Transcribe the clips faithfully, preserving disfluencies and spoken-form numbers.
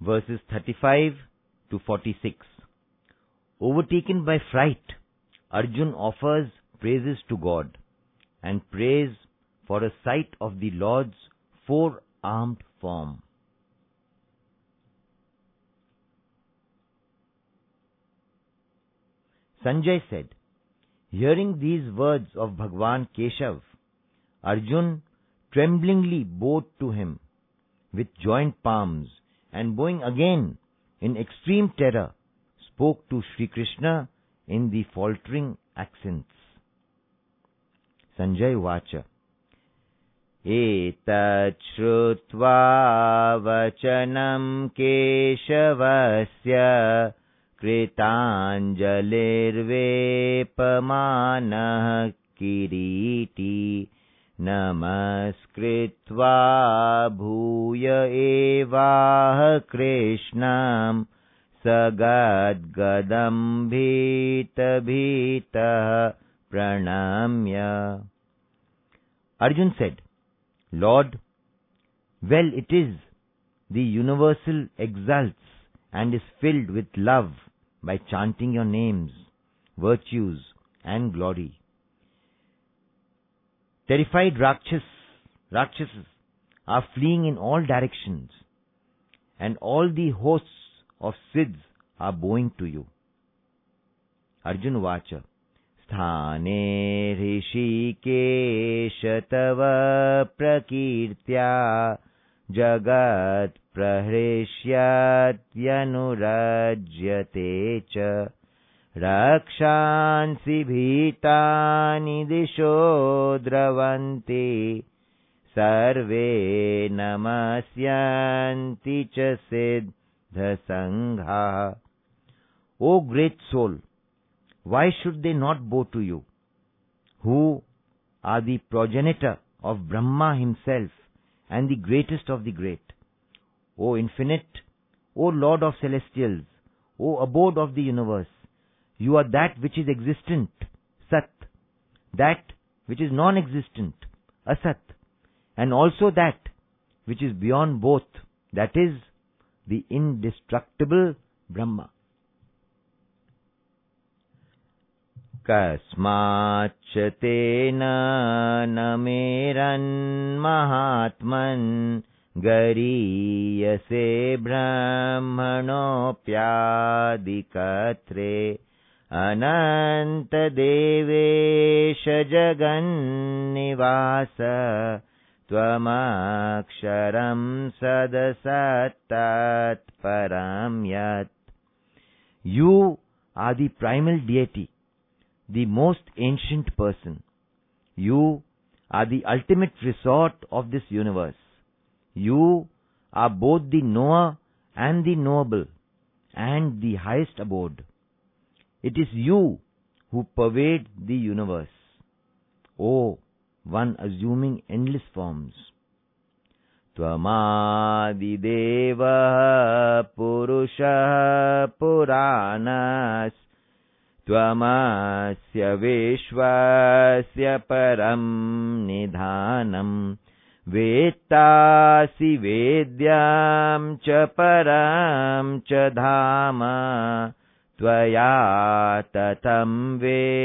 verses thirty-five to forty-six. Overtaken by fright, Arjun offers praises to God and prays for a sight of the Lord's four-armed form. Sanjay said, hearing these words of Bhagwan Keshav, Arjun tremblingly bowed to him with joined palms, and bowing again in extreme terror, spoke to Sri Krishna in the faltering accents. Sanjay Vacha. Etat shrutva vachanam Keshavasya kritanjalirvepamanah kiriti namaskritva bhuya evah krishnam sagadgadam bhita bhita pranamya. Arjun said, Lord, well it is, the universal exults and is filled with love by chanting your names, virtues and glory. Terrified Rakshas, Rakshasas are fleeing in all directions, and all the hosts of Siddhs are bowing to you. Arjun Vacha. Sthane Rishikesha tava prakirtya jagat prahrishyat yanurajyate cha rakshansi bhitani disho dravanti sarve namasyanti cha siddha sangha. O great soul, why should they not bow to you, who are the progenitor of Brahma himself and the greatest of the great? O infinite, O Lord of celestials, O abode of the universe, you are that which is existent, Sat, that which is non-existent, Asat, and also that which is beyond both, that is, the indestructible Brahma. Kasmācca tena nameran mahatman gariyase brahmanopyadikatre ananta devesha jagannivasa tvamaksharam sadasattat paramyat. You are the primal deity, the most ancient person. You are the ultimate resort of this universe. You are both the knower and the knowable, and the highest abode. It is you who pervade the universe, O one assuming endless forms. Tvamadideva purusha puranas Tvamasya vishvasya param nidhanam vettasi vedyam cha param cha dhama tvaya tatam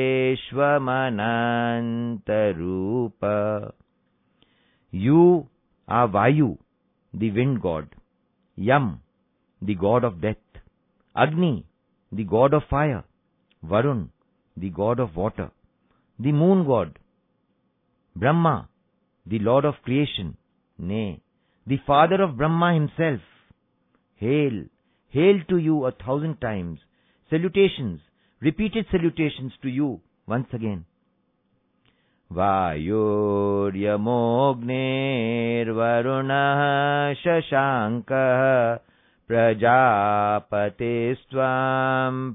vishvamanantarupa. You are Vayu, the wind god, Yam, the god of death, Agni, the god of fire, Varun, the god of water, the moon god, Brahma, the lord of creation, nay, the father of Brahma himself. Hail, hail to you a thousand times. Salutations, repeated salutations to you once again. Vayuryamognir varunah shashanka Prajapatisvam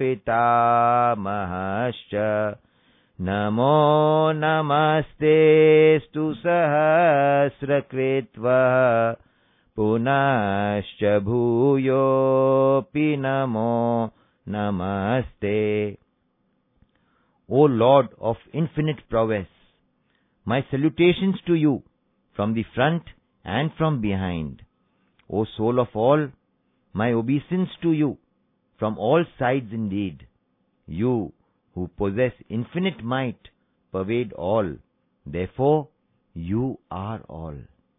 prapitamahascha Namo namaste stu sahasrakritva Punascha bhuyopi namo namaste. O Lord of infinite prowess, my salutations to you from the front and from behind. O soul of all, my obeisance to you from all sides indeed. You, who possess infinite might, pervade all. Therefore, you are all.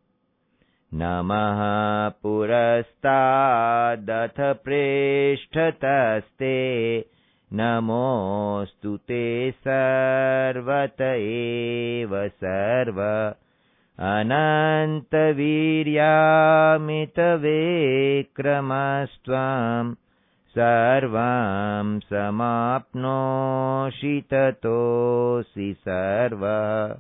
Namaha purastadath preshthataste namostu te sarvata eva sarva ananta viryamita vikramastvam sarvam samapnoshi tatosi sarva.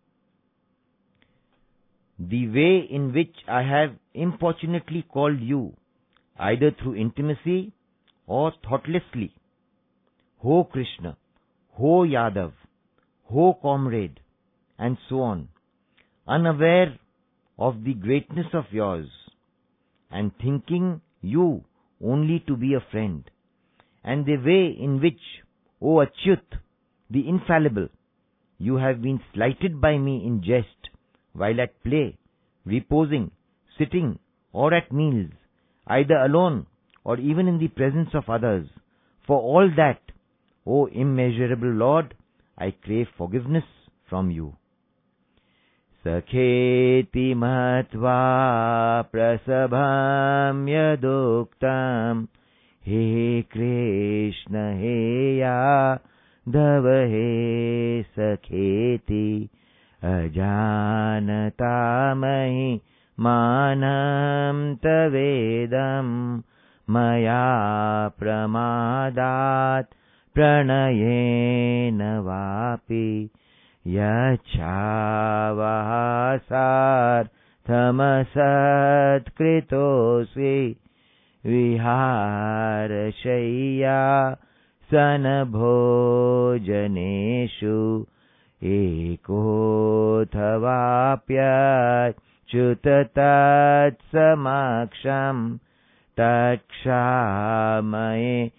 The way in which I have importunately called you, either through intimacy or thoughtlessly, Ho Krishna, Ho Yadav, Ho Comrade, and so on, unaware of the greatness of yours, and thinking you only to be a friend, and the way in which, O Achyut, the infallible, you have been slighted by me in jest, while at play, reposing, sitting, or at meals, either alone or even in the presence of others. For all that, O immeasurable Lord, I crave forgiveness from you. Sakheti matva prasabham yaduktam He Krishna he yadava he sakheti Ajanatamahi manam tavedam maya pramadat pranayena vapi yachavahasar tamasat kritosi viharashaya sanabhojaneshu Ekothavaapya chutatat samaksham takshamaye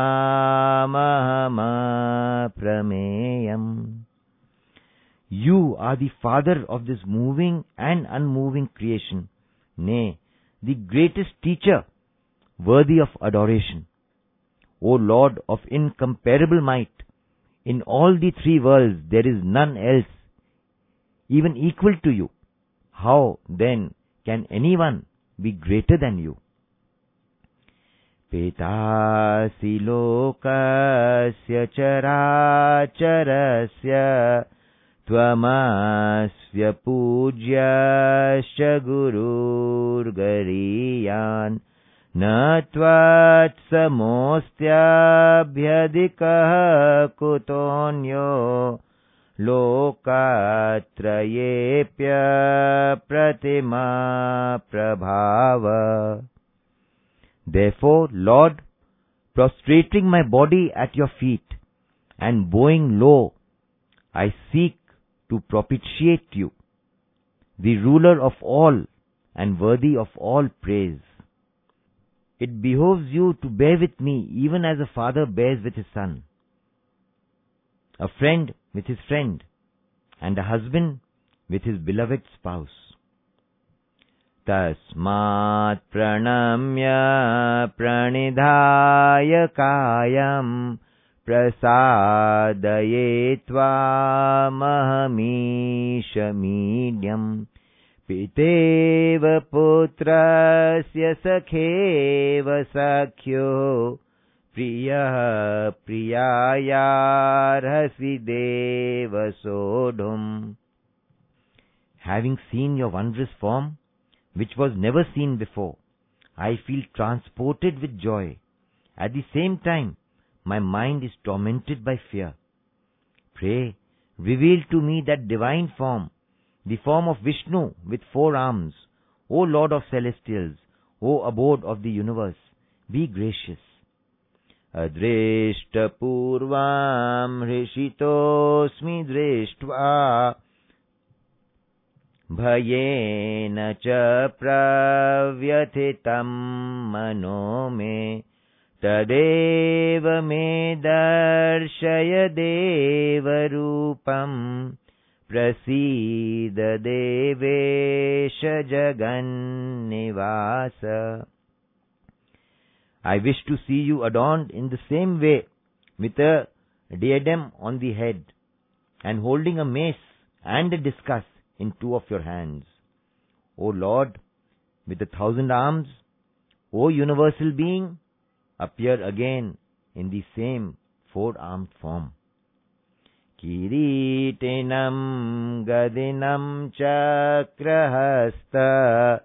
tvamahama prameyam. You are the Father of this moving and unmoving creation, nay, the greatest teacher, worthy of adoration. O Lord of incomparable might, in all the three worlds there is none else even equal to you. How, then, can anyone be greater than you? Petasi lokasya characharasya tvamasya pugyasya gurur gariyan Natvat samostyabhyadikah kutonyo lokatrayepya pratima prabhava. Therefore, Lord, prostrating my body at your feet and bowing low, I seek to propitiate you, the ruler of all and worthy of all praise. It behoves you to bear with me even as a father bears with his son, a friend with his friend, and a husband with his beloved spouse. Tasmat pranamya pranidhaya kayam prasadaye tvamahamisha medium Piteva putrasya sakheva sakhyo priya priyayarhasi deva sodhum. Having seen your wondrous form, which was never seen before, I feel transported with joy. At the same time, my mind is tormented by fear. Pray, reveal to me that divine form, the form of Vishnu with four arms. O Lord of celestials, O abode of the universe, be gracious. Adrishta purvam rishitosmi drishtva bhayena cha pravyathitam mano me tadeva me darshaya deva rupam Prasida Devesha Jagannivasa. I wish to see you adorned in the same way, with a diadem on the head, and holding a mace and a discus in two of your hands. O Lord, with a thousand arms, O universal being, appear again in the same four-armed form. Kiritinam gadinam chakrahasta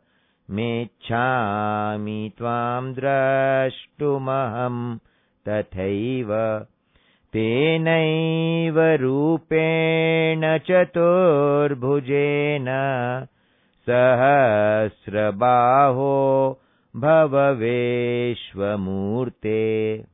mechami tvam drashtumaham tathaiva tenaiva rupena chaturbhujena sahasrabaho bhavaveshvamurte.